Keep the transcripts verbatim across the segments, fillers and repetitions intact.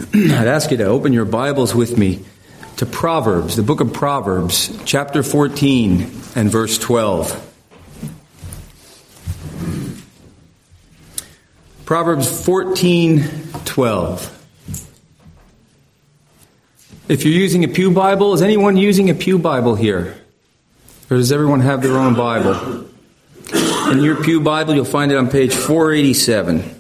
I'd ask you to open your Bibles with me to Proverbs, the book of Proverbs, chapter fourteen and verse twelve. Proverbs fourteen twelve. If you're using a pew Bible, is anyone using a pew Bible here? Or does everyone have their own Bible? In your pew Bible, you'll find it on page four eighty-seven.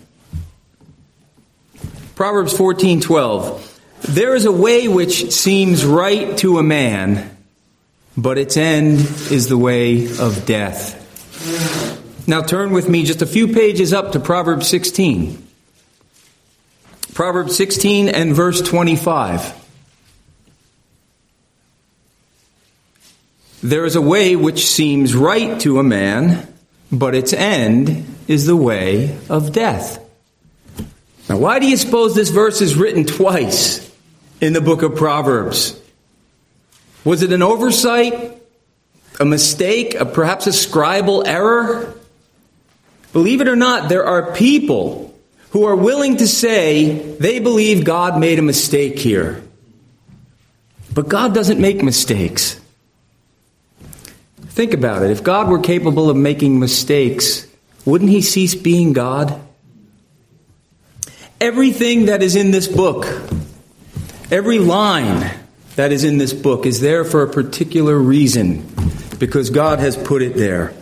Proverbs fourteen twelve. There is a way which seems right to a man, but its end is the way of death. Now turn with me just a few pages up to Proverbs sixteen. Proverbs sixteen and verse twenty-five. There is a way which seems right to a man, but its end is the way of death. Now, why do you suppose this verse is written twice in the book of Proverbs? Was it an oversight, a mistake, a, perhaps a scribal error? Believe it or not, there are people who are willing to say they believe God made a mistake here. But God doesn't make mistakes. Think about it. If God were capable of making mistakes, wouldn't he cease being God? Everything that is in this book, every line that is in this book is there for a particular reason, because God has put it there.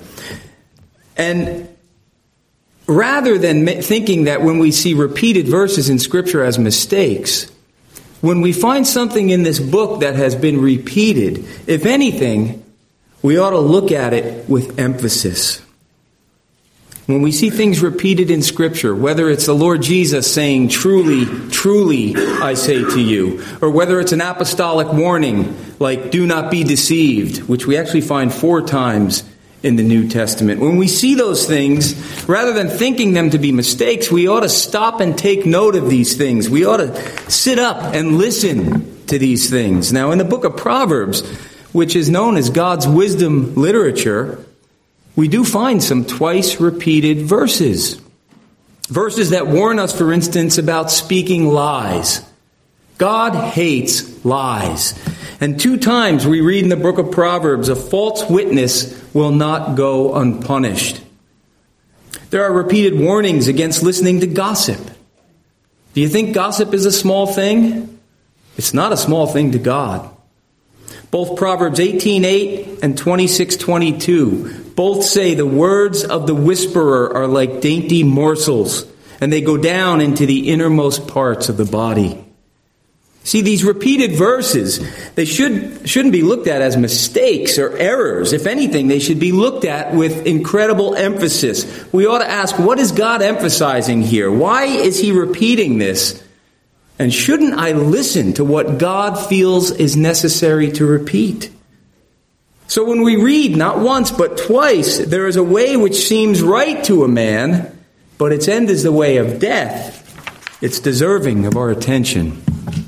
And rather than thinking that when we see repeated verses in Scripture as mistakes, when we find something in this book that has been repeated, if anything, we ought to look at it with emphasis. When we see things repeated in Scripture, whether it's the Lord Jesus saying, truly, truly, I say to you, or whether it's an apostolic warning, like, do not be deceived, which we actually find four times in the New Testament. When we see those things, rather than thinking them to be mistakes, we ought to stop and take note of these things. We ought to sit up and listen to these things. Now, in the book of Proverbs, which is known as God's wisdom literature, we do find some twice repeated verses. Verses that warn us, for instance, about speaking lies. God hates lies. And two times we read in the book of Proverbs, a false witness will not go unpunished. There are repeated warnings against listening to gossip. Do you think gossip is a small thing? It's not a small thing to God. Both Proverbs eighteen eight and twenty-six twenty-two both say the words of the whisperer are like dainty morsels, and they go down into the innermost parts of the body. See, these repeated verses, they should, shouldn't be looked at as mistakes or errors. If anything, they should be looked at with incredible emphasis. We ought to ask, what is God emphasizing here? Why is he repeating this? And shouldn't I listen to what God feels is necessary to repeat? So when we read not once but twice, there is a way which seems right to a man, but its end is the way of death, it's deserving of our attention.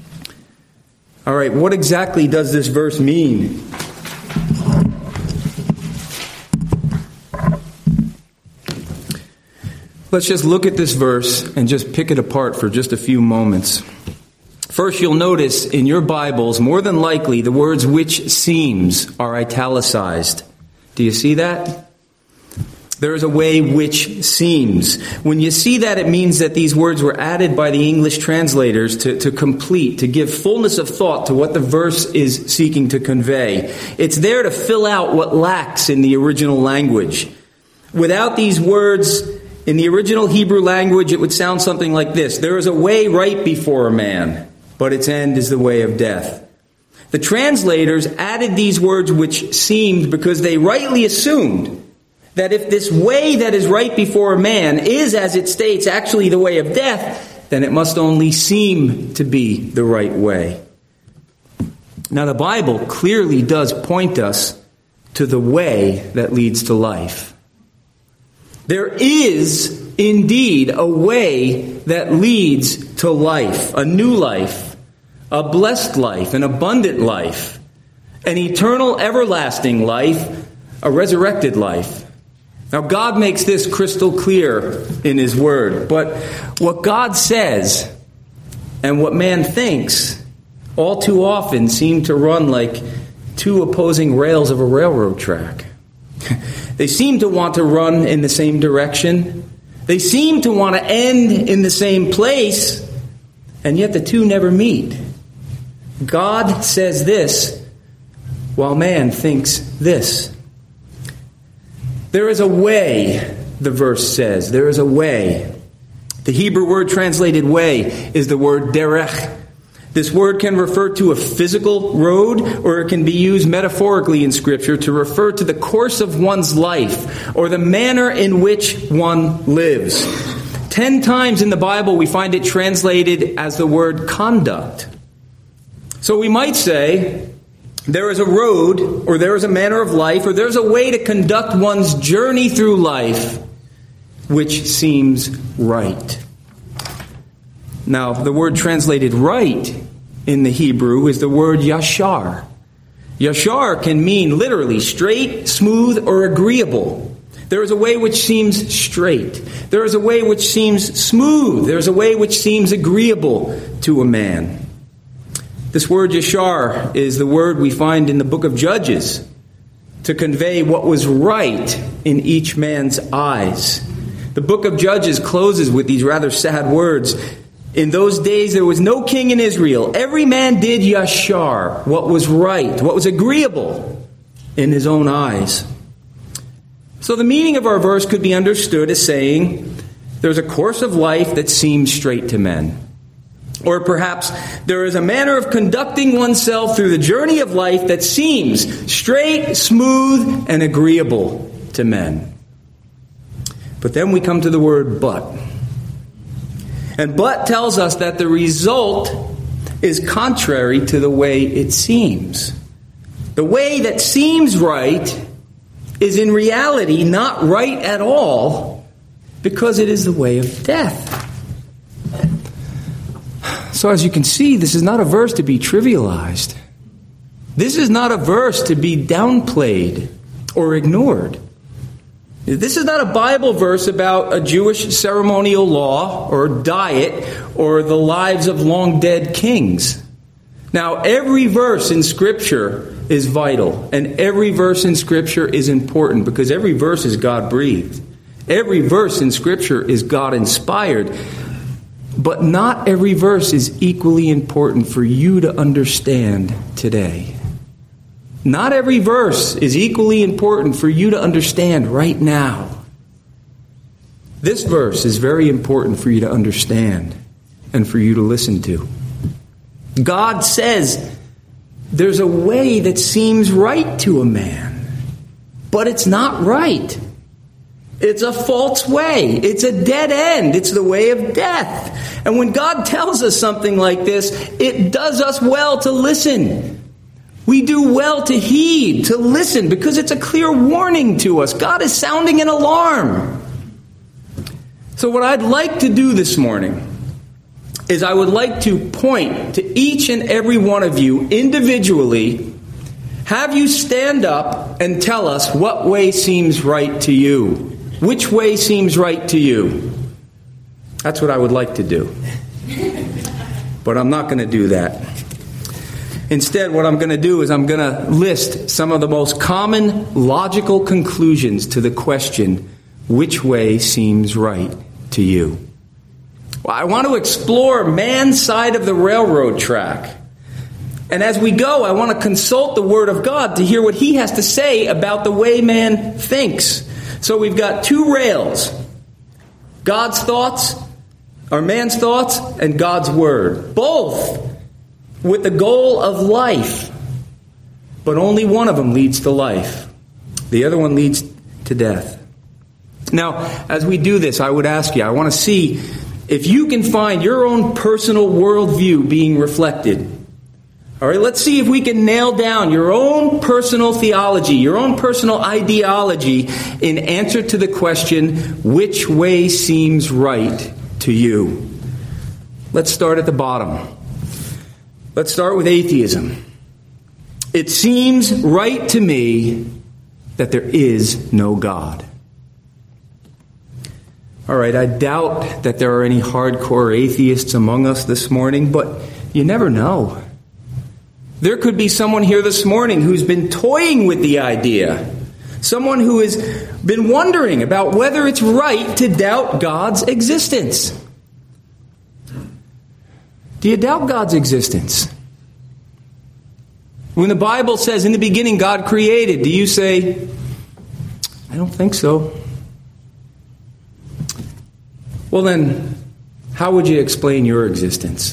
All right, what exactly does this verse mean? Let's just look at this verse and just pick it apart for just a few moments. First, you'll notice in your Bibles, more than likely, the words which seems are italicized. Do you see that? There is a way which seems. When you see that, it means that these words were added by the English translators to, to complete, to give fullness of thought to what the verse is seeking to convey. It's there to fill out what lacks in the original language. Without these words, in the original Hebrew language, it would sound something like this. There is a way right before a man, but its end is the way of death. The translators added these words which seemed because they rightly assumed that if this way that is right before a man is, as it states, actually the way of death, then it must only seem to be the right way. Now, the Bible clearly does point us to the way that leads to life. There is indeed a way that leads to life, a new life, a blessed life, an abundant life, an eternal, everlasting life, a resurrected life. Now, God makes this crystal clear in His Word, but what God says and what man thinks all too often seem to run like two opposing rails of a railroad track. They seem to want to run in the same direction. They seem to want to end in the same place, and yet the two never meet. God says this, while man thinks this. There is a way, the verse says. There is a way. The Hebrew word translated way is the word derech. This word can refer to a physical road, or it can be used metaphorically in Scripture to refer to the course of one's life, or the manner in which one lives. Ten times in the Bible we find it translated as the word conduct. So we might say, there is a road, or there is a manner of life, or there's a way to conduct one's journey through life which seems right. Now, the word translated right in the Hebrew is the word yashar. Yashar can mean literally straight, smooth, or agreeable. There is a way which seems straight. There is a way which seems smooth. There is a way which seems agreeable to a man. This word yashar is the word we find in the book of Judges to convey what was right in each man's eyes. The book of Judges closes with these rather sad words. In those days there was no king in Israel. Every man did yashar, what was right, what was agreeable in his own eyes. So the meaning of our verse could be understood as saying, there's a course of life that seems straight to men. Or perhaps there is a manner of conducting oneself through the journey of life that seems straight, smooth, and agreeable to men. But then we come to the word but. And but tells us that the result is contrary to the way it seems. The way that seems right is in reality not right at all, because it is the way of death. So as you can see, this is not a verse to be trivialized. This is not a verse to be downplayed or ignored. This is not a Bible verse about a Jewish ceremonial law or diet or the lives of long-dead kings. Now, every verse in Scripture is vital, and every verse in Scripture is important because every verse is God-breathed. Every verse in Scripture is God-inspired. But not every verse is equally important for you to understand today. Not every verse is equally important for you to understand right now. This verse is very important for you to understand and for you to listen to. God says there's a way that seems right to a man, but it's not right. It's a false way. It's a dead end. It's the way of death. And when God tells us something like this, it does us well to listen. We do well to heed, to listen, because it's a clear warning to us. God is sounding an alarm. So what I'd like to do this morning is I would like to point to each and every one of you individually, have you stand up and tell us what way seems right to you. Which way seems right to you? That's what I would like to do. But I'm not going to do that. Instead, what I'm going to do is I'm going to list some of the most common logical conclusions to the question, which way seems right to you? Well, I want to explore man's side of the railroad track. And as we go, I want to consult the Word of God to hear what He has to say about the way man thinks. So we've got two rails. God's thoughts, or man's thoughts, and God's Word. Both with the goal of life. But only one of them leads to life. The other one leads to death. Now, as we do this, I would ask you, I want to see if you can find your own personal worldview being reflected. All right, let's see if we can nail down your own personal theology, your own personal ideology in answer to the question, which way seems right to you? Let's start at the bottom. Let's start with atheism. It seems right to me that there is no God. All right, I doubt that there are any hardcore atheists among us this morning, but you never know. There could be someone here this morning who's been toying with the idea. Someone who has been wondering about whether it's right to doubt God's existence. Do you doubt God's existence? When the Bible says, in the beginning God created, do you say, I don't think so? Well then, how would you explain your existence?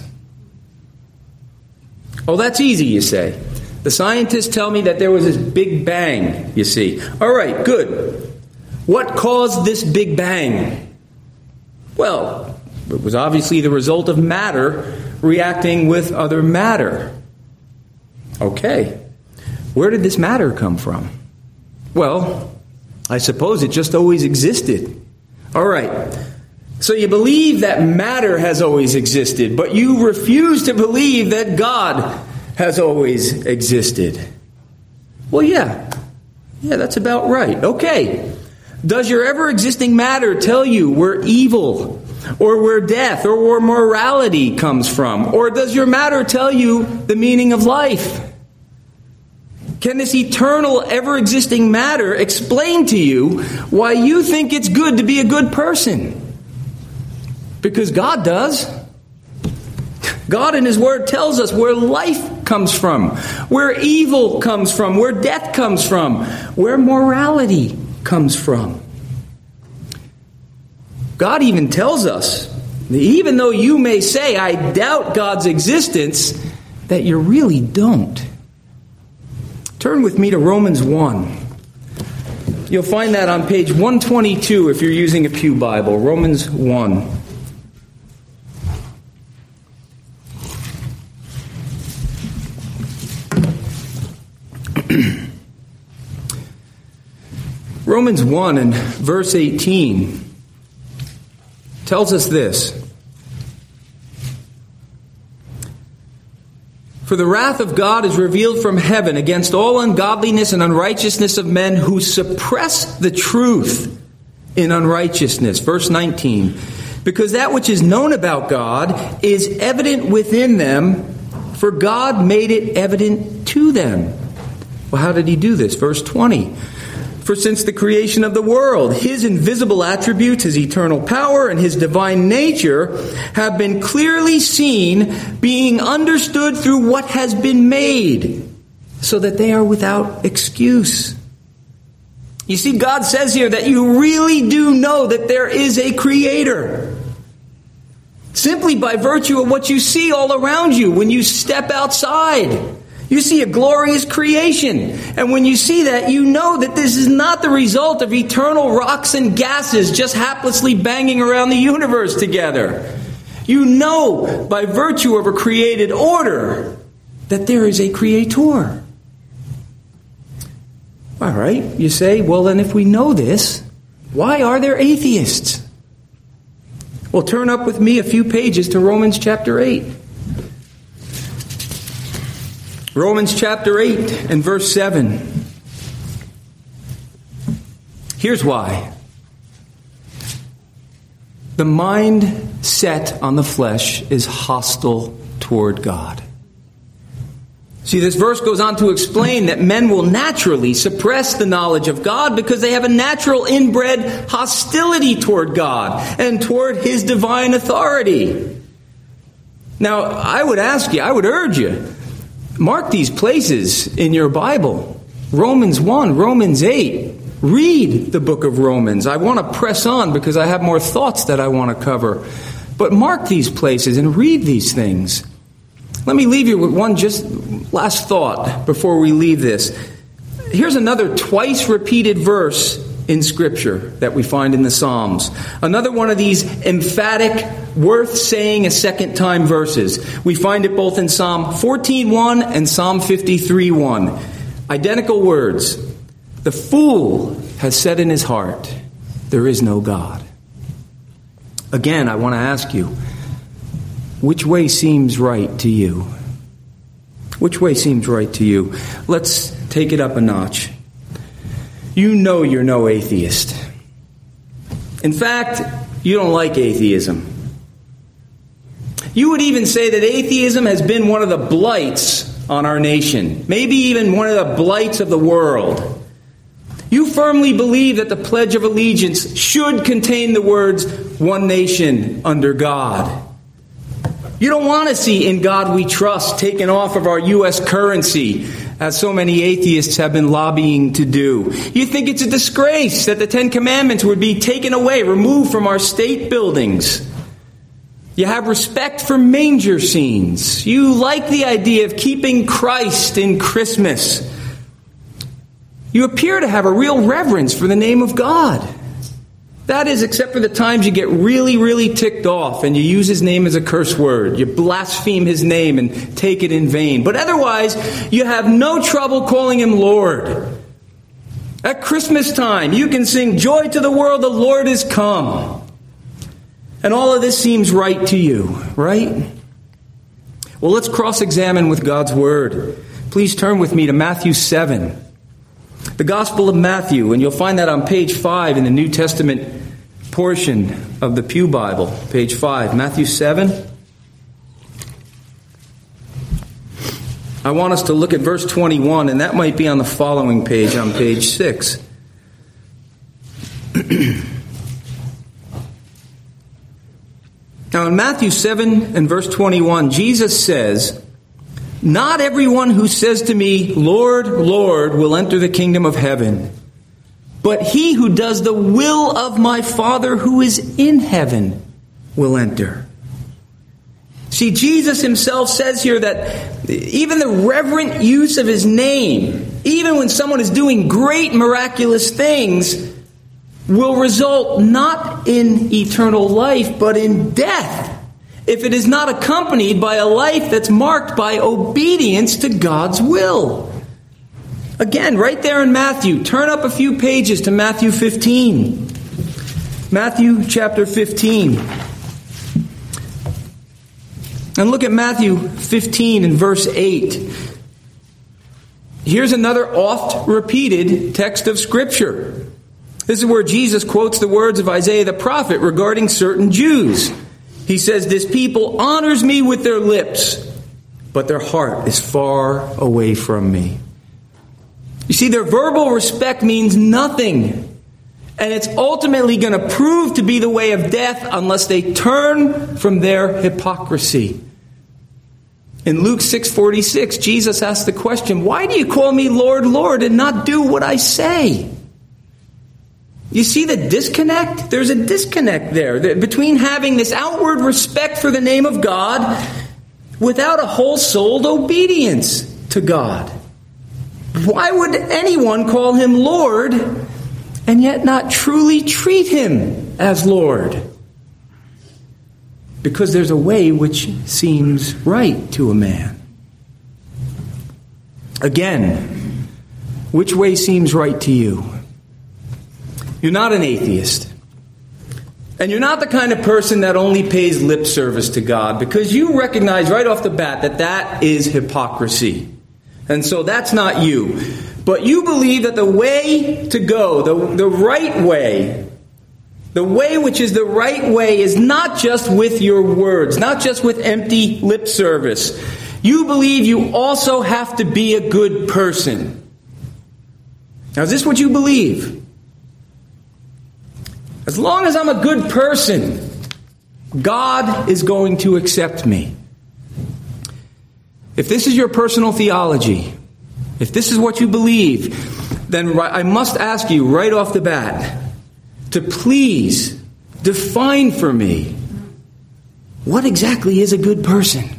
Oh, that's easy, you say. The scientists tell me that there was this big bang, you see. All right, good. What caused this big bang? Well, it was obviously the result of matter reacting with other matter. Okay. Where did this matter come from? Well, I suppose it just always existed. All right. So you believe that matter has always existed, but you refuse to believe that God has always existed. Well, yeah. Yeah, that's about right. Okay. Does your ever-existing matter tell you where evil or where death or where morality comes from? Or does your matter tell you the meaning of life? Can this eternal, ever-existing matter explain to you why you think it's good to be a good person? Because God does. God in His Word tells us where life comes from, where evil comes from, where death comes from, where morality comes from. God even tells us, even though you may say, I doubt God's existence, that you really don't. Turn with me to Romans one. You'll find that on page one twenty-two if you're using a Pew Bible. Romans one. Romans one and verse eighteen tells us this. For the wrath of God is revealed from heaven against all ungodliness and unrighteousness of men who suppress the truth in unrighteousness. Verse nineteen. Because that which is known about God is evident within them, for God made it evident to them. Well, how did He do this? Verse twenty. For since the creation of the world, His invisible attributes, His eternal power, and His divine nature have been clearly seen, being understood through what has been made, so that they are without excuse. You see, God says here that you really do know that there is a Creator. Simply by virtue of what you see all around you when you step outside. You see a glorious creation. And when you see that, you know that this is not the result of eternal rocks and gases just haplessly banging around the universe together. You know, by virtue of a created order, that there is a Creator. All right, you say, well then if we know this, why are there atheists? Well, turn up with me a few pages to Romans chapter eight. Romans chapter eight and verse seven. Here's why. The mind set on the flesh is hostile toward God. See, this verse goes on to explain that men will naturally suppress the knowledge of God because they have a natural inbred hostility toward God and toward His divine authority. Now, I would ask you, I would urge you, mark these places in your Bible. Romans one, Romans eight. Read the book of Romans. I want to press on because I have more thoughts that I want to cover. But mark these places and read these things. Let me leave you with one just last thought before we leave this. Here's another twice repeated verse in Scripture that we find in the Psalms. Another one of these emphatic, worth saying a second time verses. We find it both in Psalm fourteen one and Psalm fifty-three one. Identical words. The fool has said in his heart, there is no God. Again, I want to ask you, which way seems right to you? Which way seems right to you? Let's take it up a notch. You know you're no atheist. In fact, you don't like atheism. You would even say that atheism has been one of the blights on our nation, maybe even one of the blights of the world. You firmly believe that the Pledge of Allegiance should contain the words, one nation under God. You don't want to see "In God We Trust" taken off of our U S currency, as so many atheists have been lobbying to do. You think it's a disgrace that the Ten Commandments would be taken away, removed from our state buildings. You have respect for manger scenes. You like the idea of keeping Christ in Christmas. You appear to have a real reverence for the name of God. That is, except for the times you get really, really ticked off and you use His name as a curse word. You blaspheme His name and take it in vain. But otherwise, you have no trouble calling Him Lord. At Christmas time, you can sing, "Joy to the world, the Lord is come." And all of this seems right to you, right? Well, let's cross-examine with God's Word. Please turn with me to Matthew seven. The Gospel of Matthew, and you'll find that on page five in the New Testament portion of the Pew Bible. Page five, Matthew seven. I want us to look at verse twenty-one, and that might be on the following page, on page six. Now in Matthew seven and verse twenty-one, Jesus says, "Not everyone who says to me, 'Lord, Lord,' will enter the kingdom of heaven, but he who does the will of my Father who is in heaven will enter." See, Jesus Himself says here that even the reverent use of His name, even when someone is doing great miraculous things, will result not in eternal life, but in death, if it is not accompanied by a life that's marked by obedience to God's will. Again, right there in Matthew, turn up a few pages to Matthew fifteen. Matthew chapter fifteen. And look at Matthew fifteen and verse eight. Here's another oft repeated text of Scripture. This is where Jesus quotes the words of Isaiah the prophet regarding certain Jews. He says, "This people honors me with their lips, but their heart is far away from me." You see, their verbal respect means nothing. And it's ultimately going to prove to be the way of death unless they turn from their hypocrisy. In Luke six forty-six, Jesus asked the question, "Why do you call me Lord, Lord, and not do what I say?" You see the disconnect? There's a disconnect there between having this outward respect for the name of God without a whole-souled obedience to God. Why would anyone call Him Lord and yet not truly treat Him as Lord? Because there's a way which seems right to a man. Again, which way seems right to you? You're not an atheist. And you're not the kind of person that only pays lip service to God, because you recognize right off the bat that that is hypocrisy. And so that's not you. But you believe that the way to go, the, the right way, the way which is the right way, is not just with your words, not just with empty lip service. You believe you also have to be a good person. Now, is this what you believe? As long as I'm a good person, God is going to accept me. If this is your personal theology, if this is what you believe, then I must ask you right off the bat to please define for me what exactly is a good person.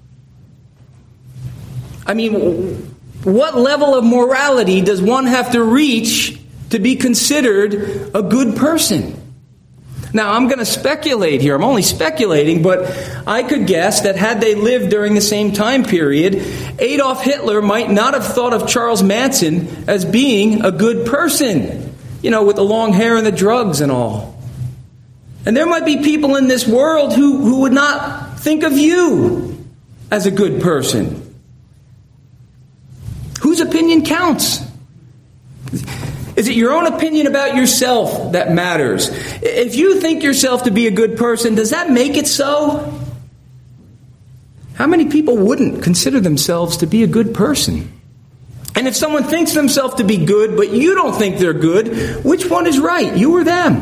I mean, what level of morality does one have to reach to be considered a good person? Now, I'm going to speculate here. I'm only speculating, but I could guess that had they lived during the same time period, Adolf Hitler might not have thought of Charles Manson as being a good person, you know, with the long hair and the drugs and all. And there might be people in this world who, who would not think of you as a good person. Whose opinion counts? Is it your own opinion about yourself that matters? If you think yourself to be a good person, does that make it so? How many people wouldn't consider themselves to be a good person? And if someone thinks themselves to be good, but you don't think they're good, which one is right, you or them?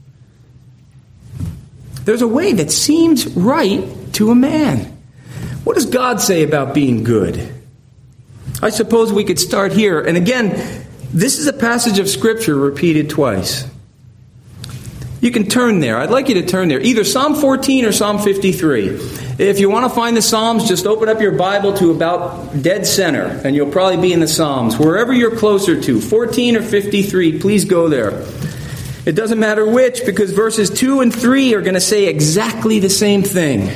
There's a way that seems right to a man. What does God say about being good? I suppose we could start here. And again, this is a passage of Scripture repeated twice. You can turn there. I'd like you to turn there. Either Psalm fourteen or Psalm fifty-three. If you want to find the Psalms, just open up your Bible to about dead center, and you'll probably be in the Psalms. Wherever you're closer to, fourteen or fifty-three, please go there. It doesn't matter which, because verses two and three are going to say exactly the same thing.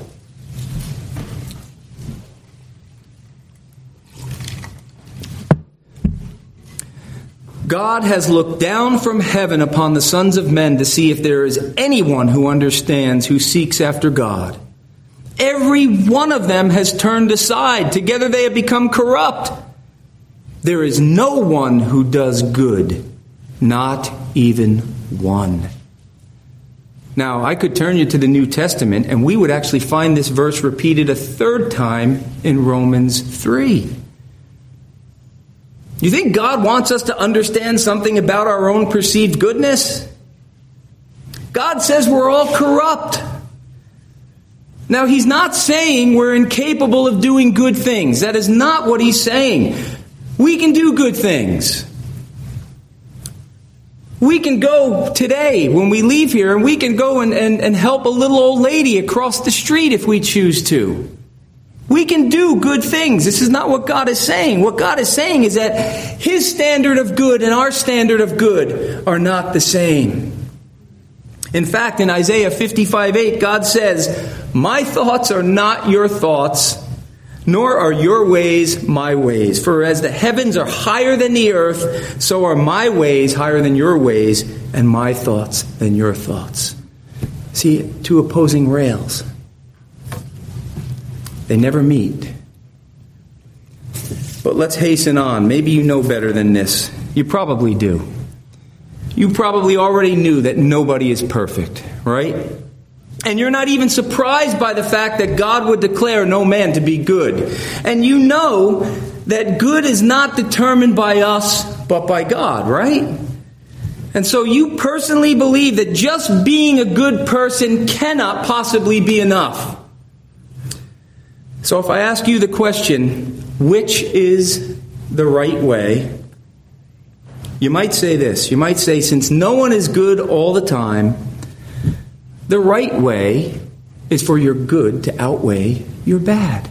God has looked down from heaven upon the sons of men to see if there is anyone who understands, who seeks after God. Every one of them has turned aside. Together they have become corrupt. There is no one who does good, not even one. Now, I could turn you to the New Testament, and we would actually find this verse repeated a third time in Romans three. You think God wants us to understand something about our own perceived goodness? God says we're all corrupt. Now, He's not saying we're incapable of doing good things. That is not what He's saying. We can do good things. We can go today when we leave here, and we can go and, and, and help a little old lady across the street if we choose to. We can do good things. This is not what God is saying. What God is saying is that His standard of good and our standard of good are not the same. In fact, in Isaiah fifty-five eight, God says, "My thoughts are not your thoughts, nor are your ways my ways. For as the heavens are higher than the earth, so are my ways higher than your ways, and my thoughts than your thoughts." See, two opposing rails. They never meet. But let's hasten on. Maybe you know better than this. You probably do. You probably already knew that nobody is perfect, right? And you're not even surprised by the fact that God would declare no man to be good. And you know that good is not determined by us, but by God, right? And so you personally believe that just being a good person cannot possibly be enough. So if I ask you the question, which is the right way? You might say this. You might say, since no one is good all the time, the right way is for your good to outweigh your bad.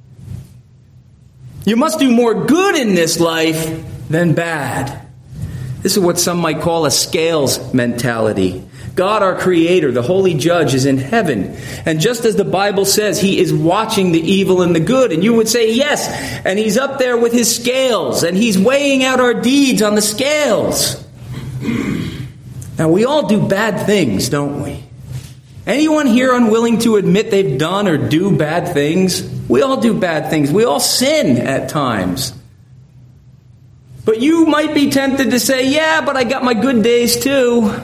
You must do more good in this life than bad. This is what some might call a scales mentality. God, our Creator, the Holy Judge, is in heaven. And just as the Bible says, He is watching the evil and the good. And you would say, yes, and He's up there with His scales, and He's weighing out our deeds on the scales. Now, we all do bad things, don't we? Anyone here unwilling to admit they've done or do bad things? We all do bad things. We all sin at times. But you might be tempted to say, yeah, but I got my good days too.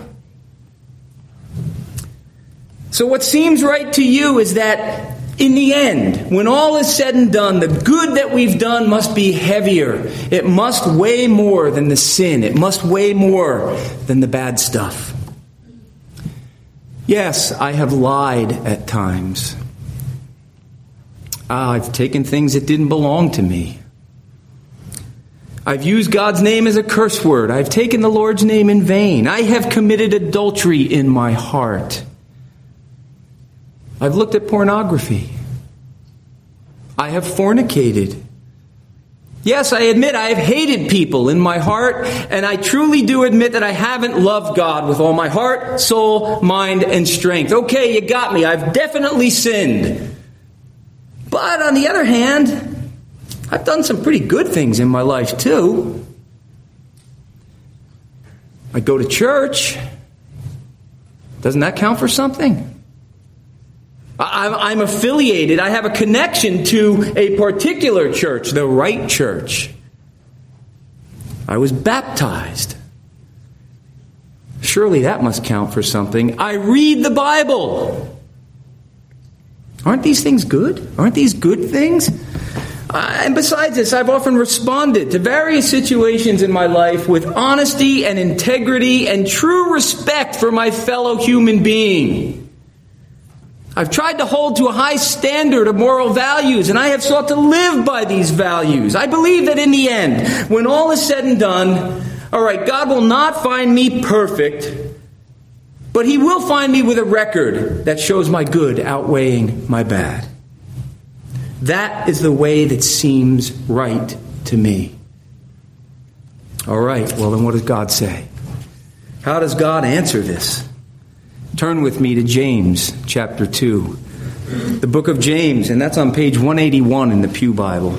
So what seems right to you is that in the end, when all is said and done, the good that we've done must be heavier. It must weigh more than the sin. It must weigh more than the bad stuff. Yes, I have lied at times. I've taken things that didn't belong to me. I've used God's name as a curse word. I've taken the Lord's name in vain. I have committed adultery in my heart. I've looked at pornography. I have fornicated. Yes, I admit I have hated people in my heart, and I truly do admit that I haven't loved God with all my heart, soul, mind, and strength. Okay, you got me. I've definitely sinned. But on the other hand, I've done some pretty good things in my life too. I go to church. Doesn't that count for something? I'm affiliated. I have a connection to a particular church, the right church. I was baptized. Surely that must count for something. I read the Bible. Aren't these things good? Aren't these good things? Uh, and besides this, I've often responded to various situations in my life with honesty and integrity and true respect for my fellow human being. I've tried to hold to a high standard of moral values, and I have sought to live by these values. I believe that in the end, when all is said and done, all right, God will not find me perfect, but He will find me with a record that shows my good outweighing my bad. That is the way that seems right to me. All right, well then what does God say? How does God answer this? Turn with me to James chapter two. The book of James, and that's on page one eighty-one in the Pew Bible.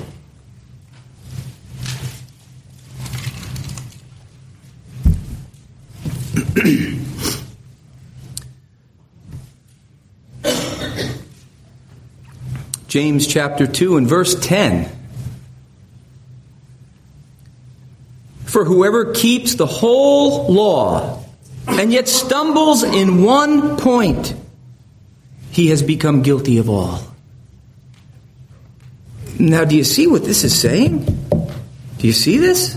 James chapter two and verse ten. For whoever keeps the whole law and yet stumbles in one point, he has become guilty of all. Now, do you see what this is saying? Do you see this?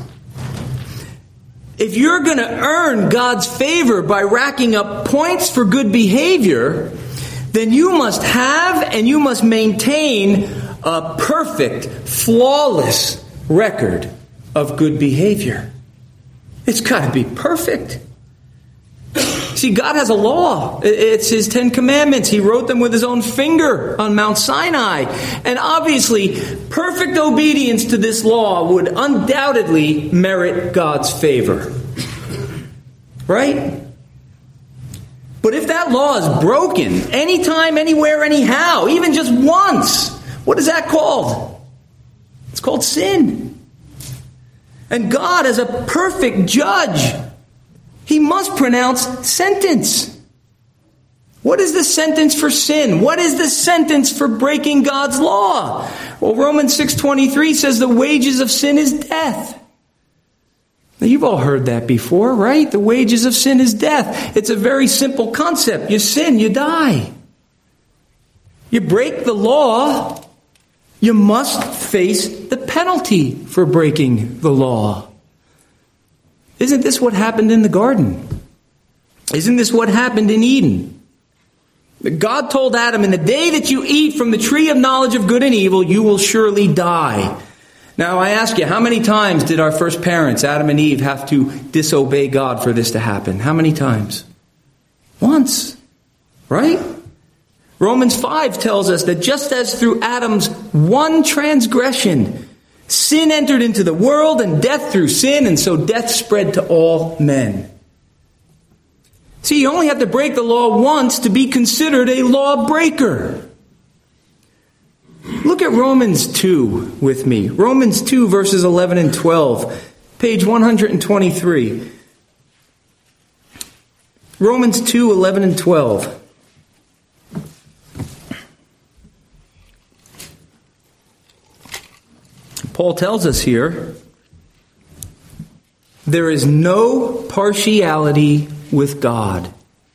If you're going to earn God's favor by racking up points for good behavior, then you must have and you must maintain a perfect, flawless record of good behavior. It's got to be perfect. See, God has a law. It's His Ten Commandments. He wrote them with His own finger on Mount Sinai. And obviously, perfect obedience to this law would undoubtedly merit God's favor. Right? But if that law is broken, anytime, anywhere, anyhow, even just once, what is that called? It's called sin. And God, as a perfect judge, He must pronounce sentence. What is the sentence for sin? What is the sentence for breaking God's law? Well, Romans six twenty-three says the wages of sin is death. Now, you've all heard that before, right? The wages of sin is death. It's a very simple concept. You sin, you die. You break the law, you must face the penalty for breaking the law. Isn't this what happened in the garden? Isn't this what happened in Eden? God told Adam, in the day that you eat from the tree of knowledge of good and evil, you will surely die. Now I ask you, how many times did our first parents, Adam and Eve, have to disobey God for this to happen? How many times? Once. Right? Romans five tells us that just as through Adam's one transgression, sin entered into the world, and death through sin, and so death spread to all men. See, you only have to break the law once to be considered a lawbreaker. Look at Romans two with me. Romans two, verses eleven and twelve. Page one twenty-three. Romans two, eleven and twelve. Paul tells us here, there is no partiality with God.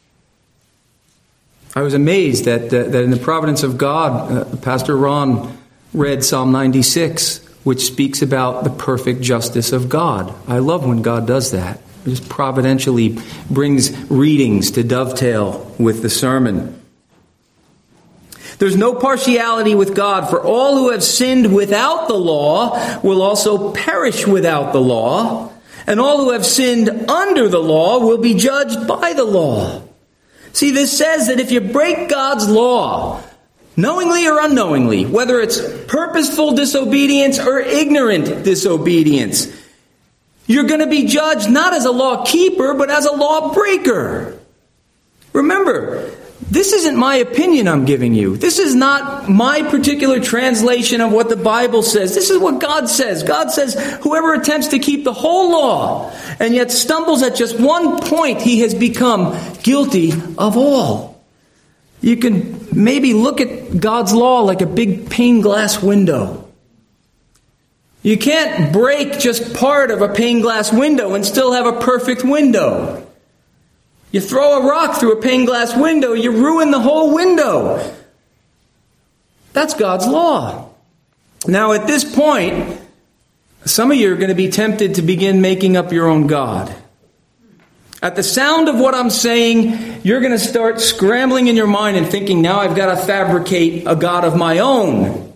I was amazed that, that, that in the providence of God, uh, Pastor Ron read Psalm ninety-six, which speaks about the perfect justice of God. I love when God does that. It just providentially brings readings to dovetail with the sermon. There's no partiality with God, for all who have sinned without the law will also perish without the law, and all who have sinned under the law will be judged by the law. See, this says that if you break God's law, knowingly or unknowingly, whether it's purposeful disobedience or ignorant disobedience, you're going to be judged not as a law keeper, but as a law breaker. Remember, this isn't my opinion I'm giving you. This is not my particular translation of what the Bible says. This is what God says. God says, whoever attempts to keep the whole law and yet stumbles at just one point, he has become guilty of all. You can maybe look at God's law like a big pane glass window. You can't break just part of a pane glass window and still have a perfect window. You throw a rock through a pane glass window, you ruin the whole window. That's God's law. Now at this point, some of you are going to be tempted to begin making up your own God. At the sound of what I'm saying, you're going to start scrambling in your mind and thinking, now I've got to fabricate a God of my own.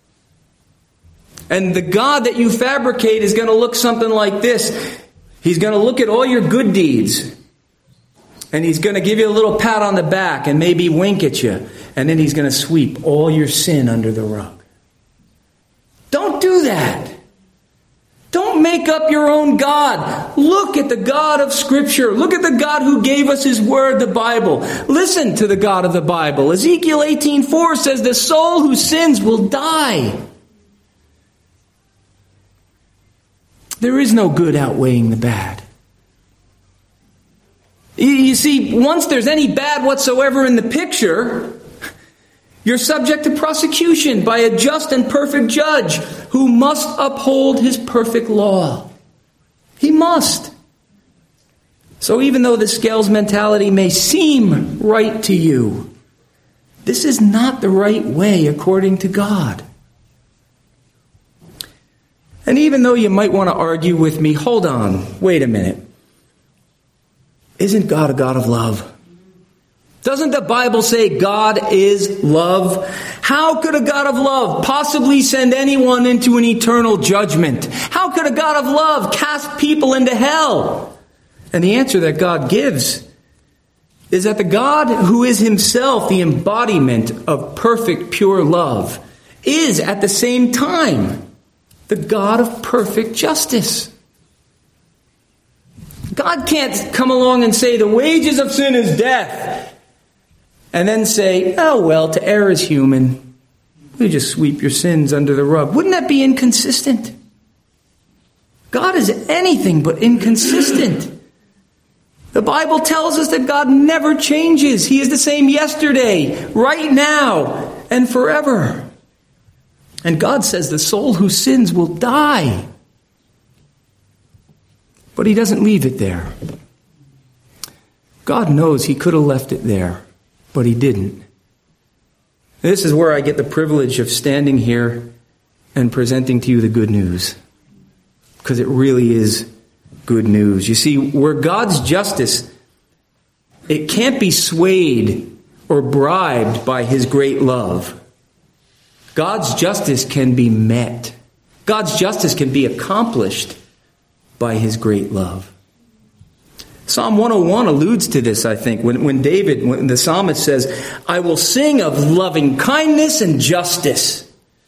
And the God that you fabricate is going to look something like this. He's going to look at all your good deeds. And he's going to give you a little pat on the back and maybe wink at you. And then he's going to sweep all your sin under the rug. Don't do that. Don't make up your own God. Look at the God of Scripture. Look at the God who gave us His Word, the Bible. Listen to the God of the Bible. Ezekiel eighteen four says, the soul who sins will die. There is no good outweighing the bad. You see, once there's any bad whatsoever in the picture, you're subject to prosecution by a just and perfect judge who must uphold His perfect law. He must. So even though the scales mentality may seem right to you, this is not the right way according to God. And even though you might want to argue with me, hold on, wait a minute. Isn't God a God of love? Doesn't the Bible say God is love? How could a God of love possibly send anyone into an eternal judgment? How could a God of love cast people into hell? And the answer that God gives is that the God who is Himself the embodiment of perfect, pure love is at the same time the God of perfect justice. God can't come along and say the wages of sin is death. And then say, oh well, to err is human. We just sweep your sins under the rug. Wouldn't that be inconsistent? God is anything but inconsistent. The Bible tells us that God never changes. He is the same yesterday, right now, and forever. And God says the soul who sins will die. But He doesn't leave it there. God knows He could have left it there, but He didn't. This is where I get the privilege of standing here and presenting to you the good news. Because it really is good news. You see, where God's justice, it can't be swayed or bribed by His great love. God's justice can be met. God's justice can be accomplished by His great love. Psalm one oh one alludes to this, I think, when, when David, when the psalmist says, I will sing of loving kindness and justice.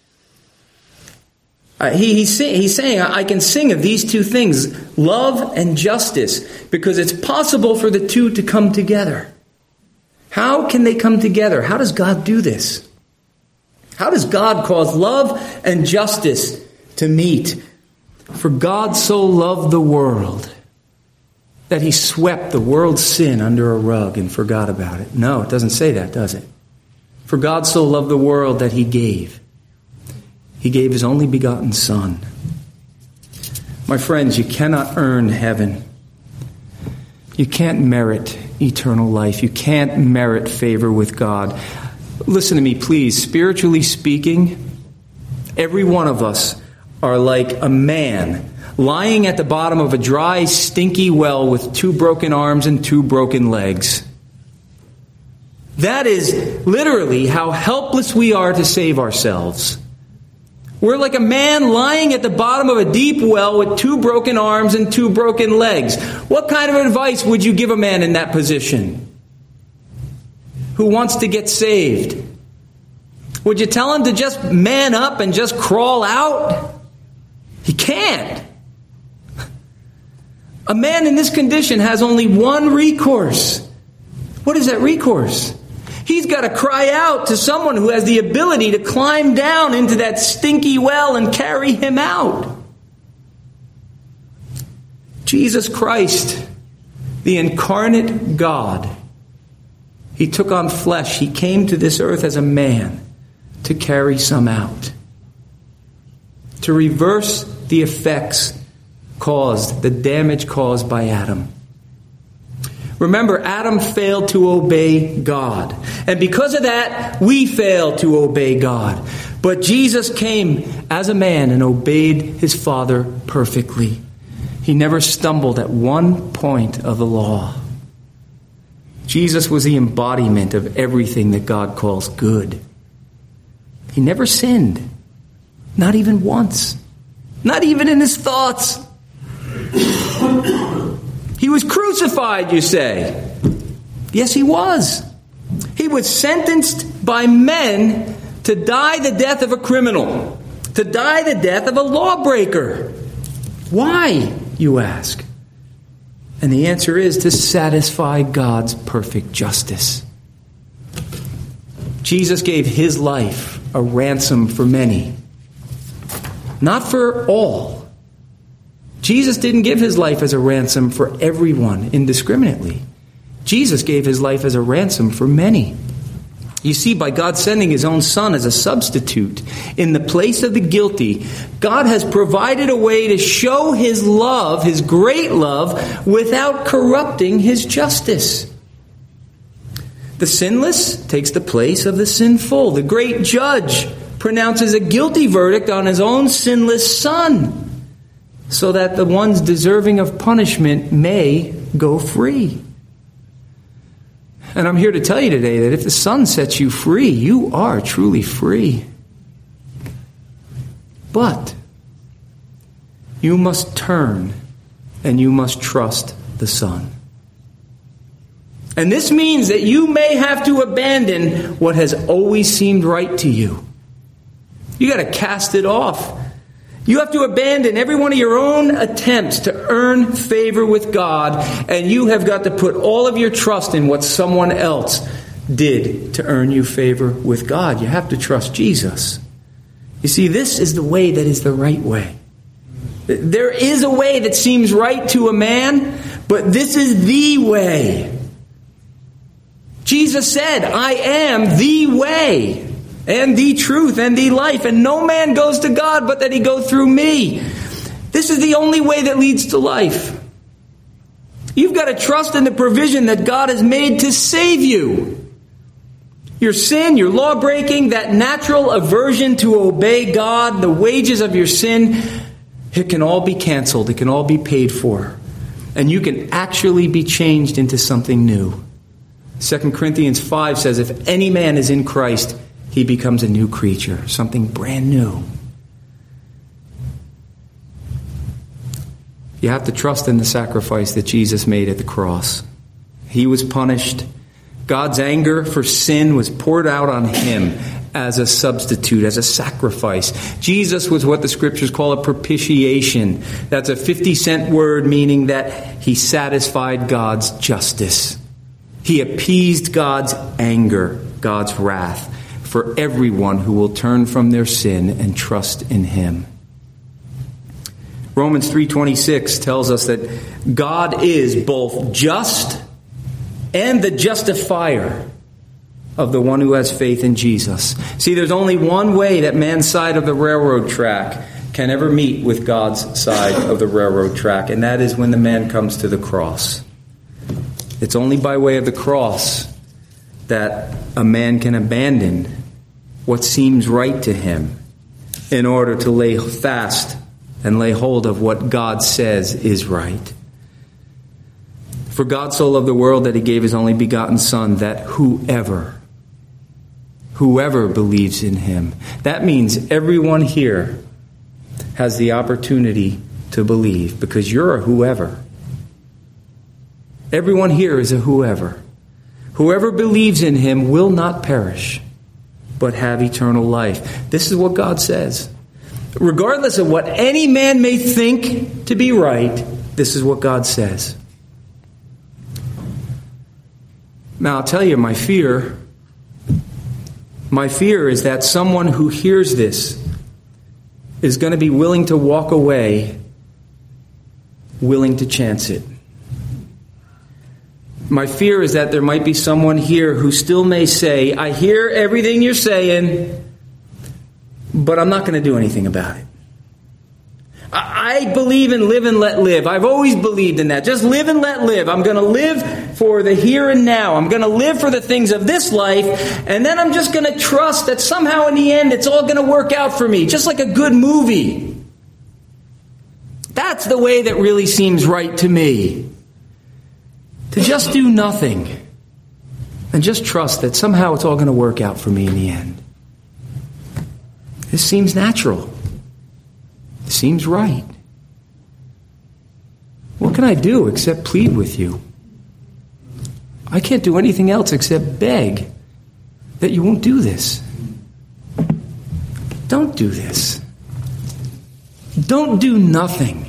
Uh, he, he's, say, he's saying, I can sing of these two things, love and justice, because it's possible for the two to come together. How can they come together? How does God do this? How does God cause love and justice to meet? For God so loved the world that He swept the world's sin under a rug and forgot about it. No, it doesn't say that, does it? For God so loved the world that He gave. He gave His only begotten Son. My friends, you cannot earn heaven. You can't merit eternal life. You can't merit favor with God. Listen to me, please. Spiritually speaking, every one of us are like a man lying at the bottom of a dry, stinky well with two broken arms and two broken legs. That is literally how helpless we are to save ourselves. We're like a man lying at the bottom of a deep well with two broken arms and two broken legs. What kind of advice would you give a man in that position who wants to get saved? Would you tell him to just man up and just crawl out? He can't. A man in this condition has only one recourse. What is that recourse? He's got to cry out to someone who has the ability to climb down into that stinky well and carry him out. Jesus Christ, the incarnate God. He took on flesh. He came to this earth as a man to carry some out. To reverse the effects caused, the damage caused by Adam. Remember, Adam failed to obey God. And because of that, we fail to obey God. But Jesus came as a man and obeyed his Father perfectly. He never stumbled at one point of the law. Jesus was the embodiment of everything that God calls good. He never sinned. Not even once. Not even in his thoughts. He was crucified, you say. Yes, he was. He was sentenced by men to die the death of a criminal, to die the death of a lawbreaker. Why, you ask? And the answer is to satisfy God's perfect justice. Jesus gave his life a ransom for many, not for all. Jesus didn't give his life as a ransom for everyone indiscriminately. Jesus gave his life as a ransom for many. You see, by God sending his own Son as a substitute in the place of the guilty, God has provided a way to show his love, his great love, without corrupting his justice. The sinless takes the place of the sinful. The great judge pronounces a guilty verdict on his own sinless Son, so that the ones deserving of punishment may go free. And I'm here to tell you today that if the Son sets you free, you are truly free. But you must turn and you must trust the Son. And this means that you may have to abandon what has always seemed right to you. You got to cast it off. You have to abandon every one of your own attempts to earn favor with God, and you have got to put all of your trust in what someone else did to earn you favor with God. You have to trust Jesus. You see, this is the way that is the right way. There is a way that seems right to a man, but this is the way. Jesus said, I am the way, and the truth, and the life, and no man goes to God but that he go through me. This is the only way that leads to life. You've got to trust in the provision that God has made to save you. Your sin, your law breaking, that natural aversion to obey God, the wages of your sin, it can all be canceled. It can all be paid for. And you can actually be changed into something new. Second Corinthians five says, if any man is in Christ, he becomes a new creature, something brand new. You have to trust in the sacrifice that Jesus made at the cross. He was punished. God's anger for sin was poured out on him as a substitute, as a sacrifice. Jesus was what the scriptures call a propitiation. That's a fifty cent word meaning that he satisfied God's justice. He appeased God's anger, God's wrath, for everyone who will turn from their sin and trust in him. Romans three twenty-six tells us that God is both just and the justifier of the one who has faith in Jesus. See, there's only one way that man's side of the railroad track can ever meet with God's side of the railroad track, and that is when the man comes to the cross. It's only by way of the cross that a man can abandon what seems right to him in order to lay fast and lay hold of what God says is right. For God so loved the world that he gave his only begotten Son, that whoever, whoever believes in him, that means everyone here has the opportunity to believe, because you're a whoever. Everyone here is a whoever. Whoever believes in him will not perish, but have eternal life. This is what God says. Regardless of what any man may think to be right, this is what God says. Now, I'll tell you, my fear, my fear is that someone who hears this is going to be willing to walk away, willing to chance it. My fear is that there might be someone here who still may say, I hear everything you're saying, but I'm not going to do anything about it. I believe in live and let live. I've always believed in that. Just live and let live. I'm going to live for the here and now. I'm going to live for the things of this life. And then I'm just going to trust that somehow in the end it's all going to work out for me. Just like a good movie. That's the way that really seems right to me. To just do nothing. And just trust that somehow it's all going to work out for me in the end. This seems natural. Seems right. What can I do except plead with you? I can't do anything else except beg that you won't do this. Don't do this. Don't do nothing.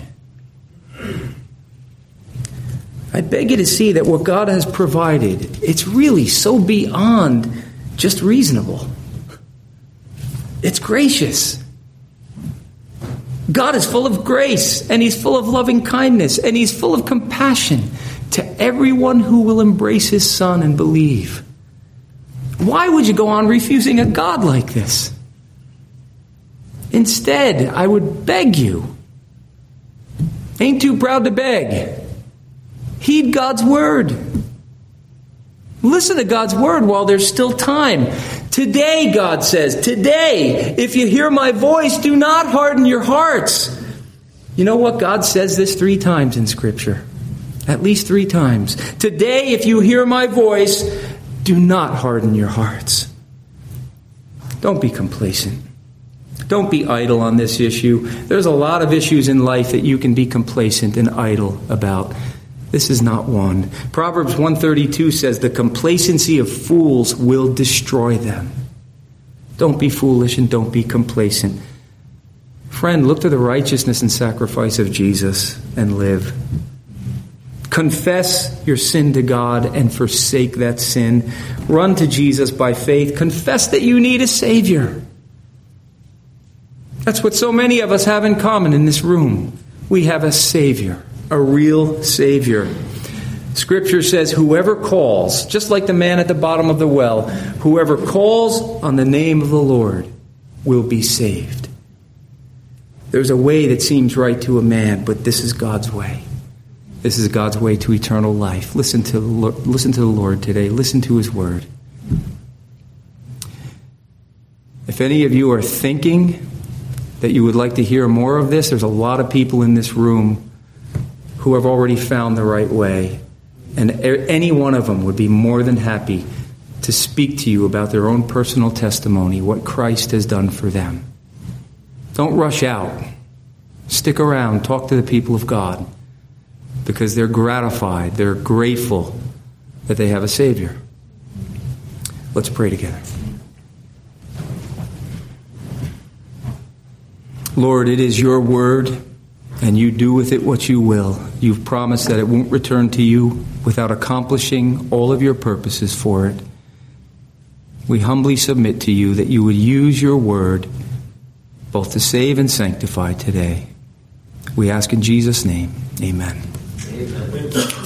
I beg you to see that what God has provided, it's really so beyond just reasonable. It's gracious. God is full of grace, and He's full of loving kindness, and He's full of compassion to everyone who will embrace His Son and believe. Why would you go on refusing a God like this? Instead, I would beg you. Ain't too proud to beg. Heed God's word. Listen to God's word while there's still time. Today, God says, today, if you hear my voice, do not harden your hearts. You know what? God says this three times in Scripture. At least three times. Today, if you hear my voice, do not harden your hearts. Don't be complacent. Don't be idle on this issue. There's a lot of issues in life that you can be complacent and idle about. This is not one. Proverbs one thirty-two says, the complacency of fools will destroy them. Don't be foolish and don't be complacent. Friend, look to the righteousness and sacrifice of Jesus and live. Confess your sin to God and forsake that sin. Run to Jesus by faith. Confess that you need a Savior. That's what so many of us have in common in this room. We have a Savior. A real Savior. Scripture says, whoever calls, just like the man at the bottom of the well, whoever calls on the name of the Lord will be saved. There's a way that seems right to a man, but this is God's way. This is God's way to eternal life. Listen to the Lord, listen to the Lord today. Listen to His word. If any of you are thinking that you would like to hear more of this, there's a lot of people in this room who have already found the right way. And any one of them would be more than happy to speak to you about their own personal testimony, what Christ has done for them. Don't rush out. Stick around. Talk to the people of God. Because they're gratified. They're grateful that they have a Savior. Let's pray together. Lord, it is your word. And you do with it what you will. You've promised that it won't return to you without accomplishing all of your purposes for it. We humbly submit to you that you would use your word both to save and sanctify today. We ask in Jesus' name, amen. Amen.